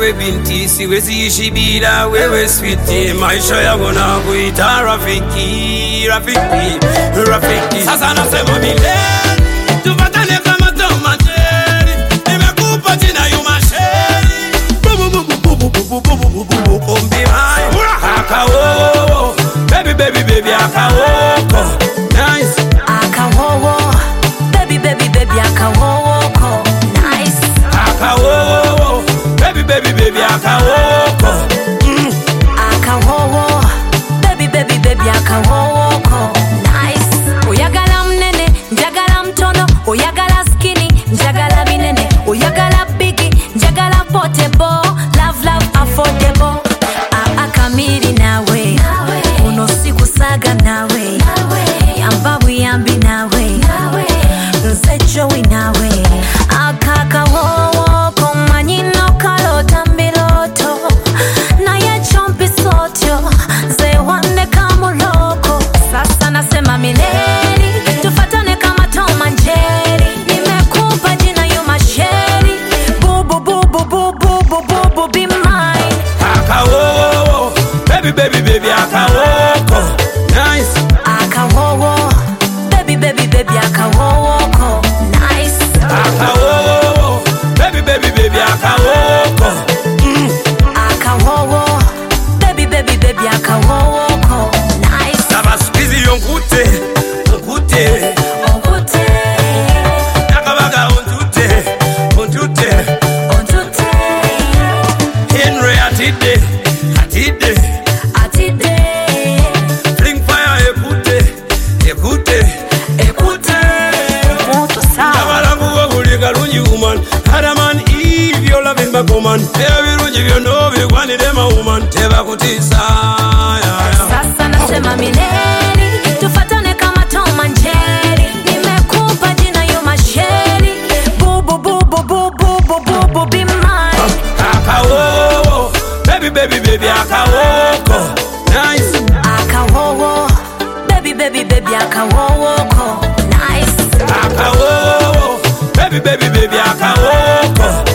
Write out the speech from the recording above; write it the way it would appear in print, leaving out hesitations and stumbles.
wewe binti, siwezi ishi bila wewe sweetie. Maisha yangu na kuita rafiki, rafiki, rafiki. Sasa nasema milele tupatane kama Tom and Jerry. Nimekupa jina Yumasheri. Kombi hai akawo, baby baby baby akawo. Nice akawo, baby baby baby akawo. Nice akawo, baby baby baby akawo. akawo, baby baby baby akawo. Nice oyagala mnene njagala mtono, oyagala skinny njagala binene, oyagala bigi njagala portable, love love affordable. Akamiri nawe uno siku saga nawe, yamba buyambi nawe, nze jowi nawe. Akakawowo komanyino kalota mbiloto, naye chompi sotyo ze wande kamuloko. Sasa nasema mileli tufatane kama Tom and Jerry. Nimekupa jina Yumasheri. Bubu bubu bubu bubu bubu be mine. Akawo, baby baby baby akawo. Nice Akawowo, baby baby baby akawowo. Nice akawo, baby baby baby akawo. akawowo, baby baby baby akawowo. Nice Saba squeeze yonkute, yonkute. Onkute, Nakabaga ontute, ontute. ontute, Henry atide, atide. atide, Fling fire ekute, ekute. ekute. Moto sawa. Abalangu wabulika lungi woman. Adam and Eve, you're loving my woman. Baby lungi byono bigwanire ma woman. Teba kutisa, Sasa nasema mileli tufatane kama Tom and Jerry. Nimekupa jina Yumasheri. Bubu bubu bubu bubu bubu be mine. akawo, baby baby baby akawo. Nice Akawowo, baby baby baby akawowo. Nice akawo, baby baby baby akawo.